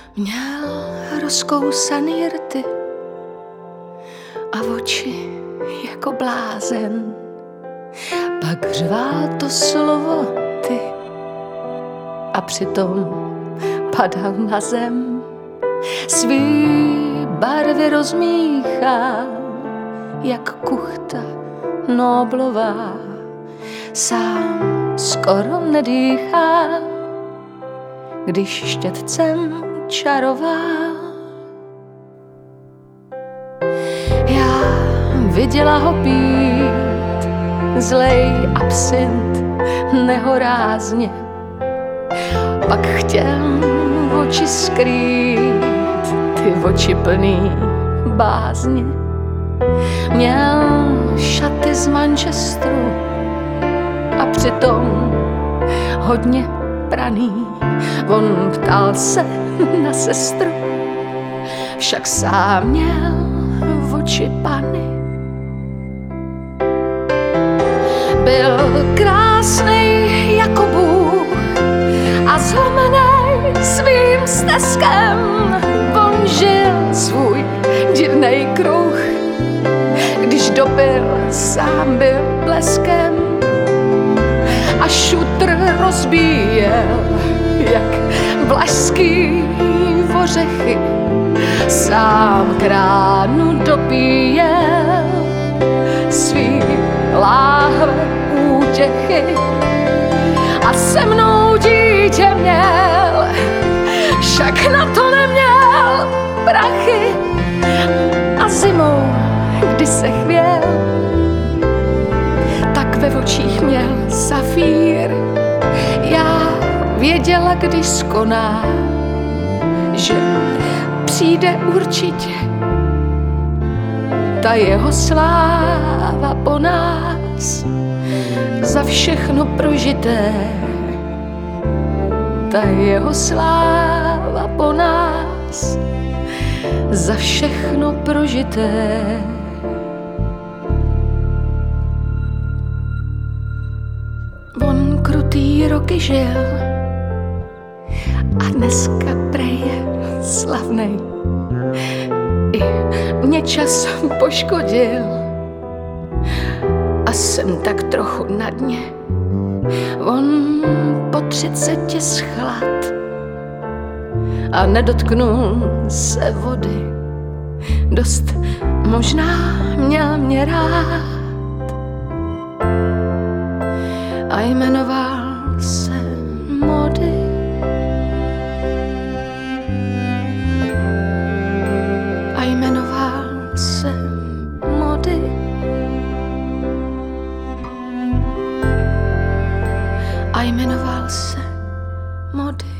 Měl rozkousaný rty a oči jako blázen, pak řval to slovo ty a přitom padal na zem. Svý barvy rozmíchal jak kuchta noblová, sám skoro nedýchá, když štětcem čaroval. Já viděla ho pít zlej absint nehorázně, pak chtěl oči skrýt, ty oči plný bázně. Měl šaty z Manchesteru a přitom hodně praný. On ptal se na sestru, však sám měl oči pany. Byl krásnej jako Bůh a zlomenej svým steskem. On žil svůj divnej kruh, když dopil, sám byl bleskem a šutr rozbíjel jak vlašský ořechy. Sám kránu dopíjel svý láhve útěchy a se mnou dítě měl, však na to neměl prachy. A zimou, kdy se chvěl, tak ve očích měl safír. Já věděla, když skoná, že přijde určitě ta jeho sláva po nás za všechno prožité. Ta jeho sláva po nás za všechno prožité. On krutý roky žil a dneska prej je slavnej. I mě čas poškodil a jsem tak trochu na dně. On po 30 schlad a nedotknul se vody. Dost možná měl mě rád a jmenoval se Mody. A jmenoval se Mody. A jmenoval se Mody.